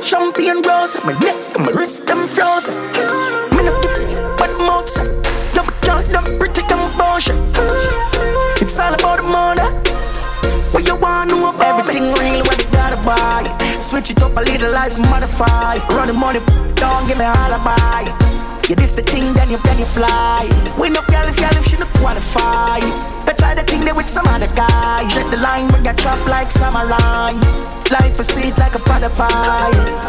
Champagne rose, my neck and my wrist them frozen. Me no give what mouth say. Dumb junk, dumb pretty, dumb bullshit. It's all about the money. What you want to know about everything me? Real, what you gotta buy. Switch it up a little life, modify. Run the money, don't give me a alibi. Yeah, this the thing, then you fly. We no girl if she no qualify. But try the thing there with some other guy. Check the line when you chop like samurai. Life is sweet like a pot of pie.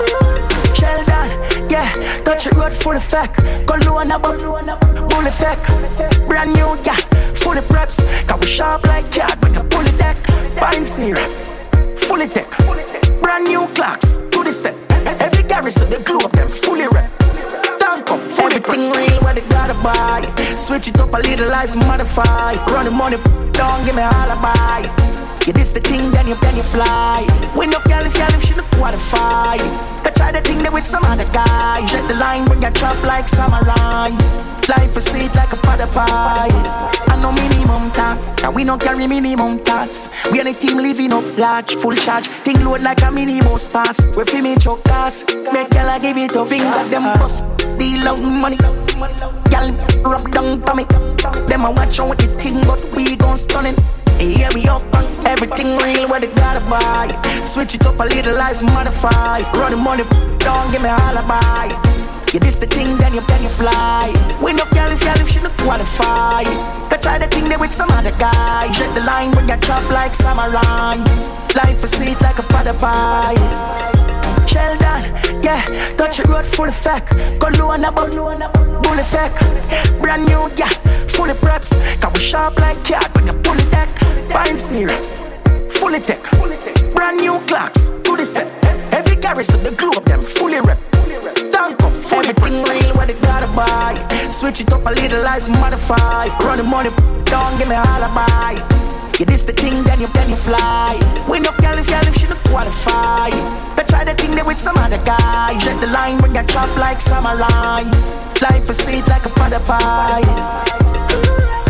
Sheldon, yeah, touch it road full effect. Go low and up, bull effect. Brand new, yeah, fully preps. Cause we sharp like cat when you pull it deck. Buying syrup, fully tech. Brand new clocks, to the step. Every garrison, the glue up them, fully rep. Everything real, what they gotta buy. Switch it up a little life, modify. Run the money, don't give me a alibi. Yeah, this the thing, then you fly. We no girl if she don't qualify. But try the thing there with some other guy. Check the line when you chop like samurai. Life is sweet like a pot of pie. I know minimum time, now we don't carry minimum tax. We on a team living up large, full charge. Thing load like a minimum pass. We feel me choke gas. Make girl I give it a finger, them bust. Deal out money, girl rub down for me. Them I watch on with the thing, but we gon' stunning. Here we up on everything real, what they gotta buy. Switch it up a little life, modify. Run the money, don't give me a alibi. Yeah, this the thing, then you fly. We no girl if she don't qualify. Go try the thing there with some other guy. Check the line when you chop like samurai. Life is sweet like a pot of pie. Sheldon, yeah, touch it road full effect. Go low and up, bull effect. Brand new, yeah, fully preps. Cause we sharp like cat when you pull it deck. Buying syrup, fully tech. Brand new clocks, to the step. Every garrison, the glue up them, fully rep. Thank you, everything real, what they gotta buy. Switch it up a little life, modify. Run the money, don't give me a alibi. Yeah, this the thing, then you fly. We no girl if she don't qualify. But try the thing there with some other guy. Check the line when you chop like samurai. Life is sweet like a pot of pie.